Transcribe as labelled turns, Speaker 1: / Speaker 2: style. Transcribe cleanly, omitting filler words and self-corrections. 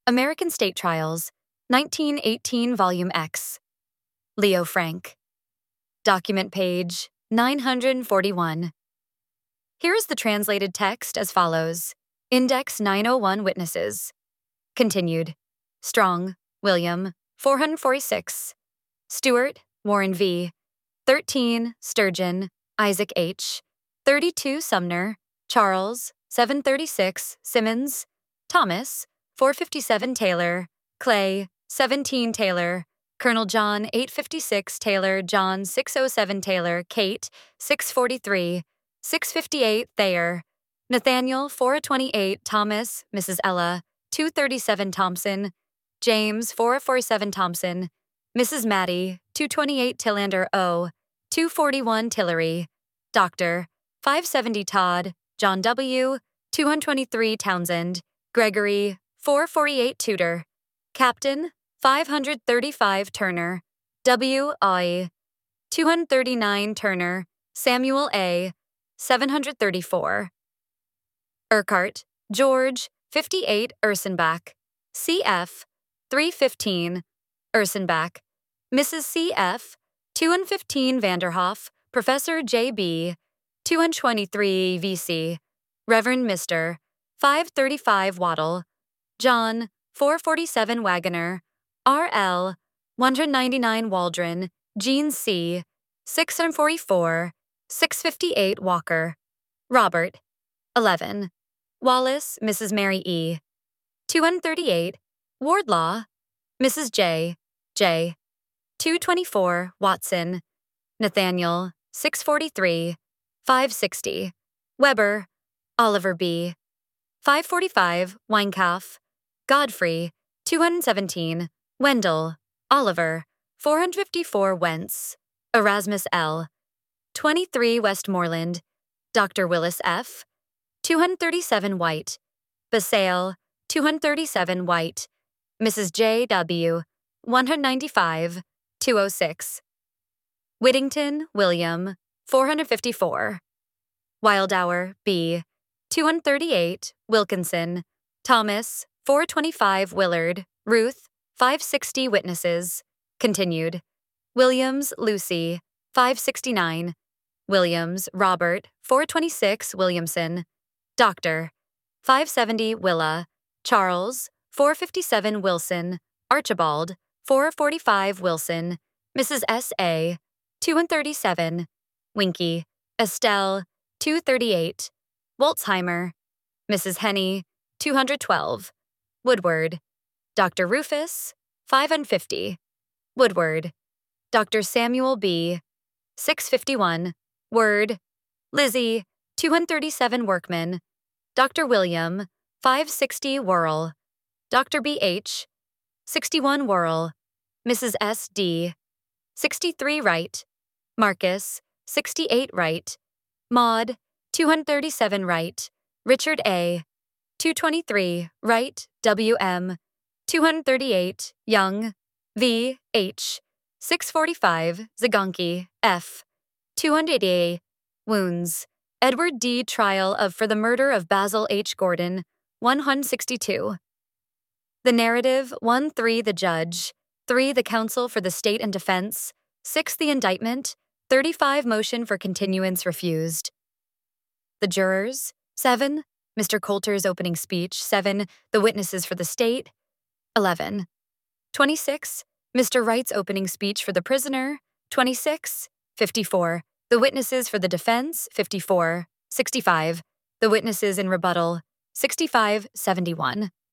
Speaker 1: American State Trials, 1918 Volume X. Leo Frank. Document page 941. Here is the translated text as follows. Index 901 Witnesses. Continued. Strong, William, 446. Stewart, Warren V. 13, Sturgeon, Isaac H. 32, Sumner, Charles, 736, Simmons, Thomas, 457, Taylor, Clay, 17, Taylor, Colonel John, 856, Taylor, John, 607, Taylor, Kate, 643, 658, Thayer, Nathaniel, 428, Thomas, Mrs. Ella, 237, Thompson, James, 447, Thompson, Mrs. Maddie, 228, Tillander O, 241, Tillery, Dr. 570, Todd, John W., 223, Townsend, Gregory, 448, Tudor, Captain, 535, Turner, W. I. 239, Turner, Samuel A., 734. Urquhart, George, 58, Ursenbach, C.F., 315, Ursenbach, Mrs. C.F., 215, Vanderhoff, Professor J.B., 223, V.C., Reverend Mr., 535, Waddle, John, 447, Wagoner, R.L., 199, Waldron, Jean C., 644, 658, Walker, Robert, 11, Wallace, Mrs. Mary E., 238, Wardlaw, Mrs. J., J., 224, Watson, Nathaniel, 643, 560, Weber, Oliver B., 545, Weinkauf, Godfrey, 217, Wendell, Oliver, 454, Wentz, Erasmus L., 23, Westmoreland, Dr. Willis F., 237, White, Basale, 237, White, Mrs. J. W., 195, 206. Whittington, William, 454. Wildauer, B., 238, Wilkinson, Thomas, 425, Willard, Ruth, 560, Witnesses. Continued. Williams, Lucy, 569. Williams, Robert, 426, Williamson. Doctor, 570, Willa. Charles, 457, Wilson. Archibald, 445, Wilson. Mrs. S.A., 237. Winky, Estelle, 238. Woltzheimer, Mrs. Henny, 212. Woodward, Dr. Rufus, 550. Woodward, Dr. Samuel B., 651. Word, Lizzie, 237, Workman. Dr. William, 560, Whirl. Dr. B.H., 61, Whirl. Mrs. S.D., 63, Wright. Marcus, 68, Wright. Maud, 237, Wright. Richard A., 223, Wright, W.M., 238, Young, V. H., 645, Zagonki, F., 288, Wounds, Edward D. Trial for the murder of Basil H. Gordon, 162. The narrative, 1-3 the judge, 3 the counsel for the state and defense, 6 the indictment, 35 motion for continuance refused. The jurors, 7, Mr. Coulter's opening speech, 7, the witnesses for the state, 11. 26, Mr. Wright's opening speech for the prisoner, 26. 54, the witnesses for the defense, 54. 65, the witnesses in rebuttal, 65, 71.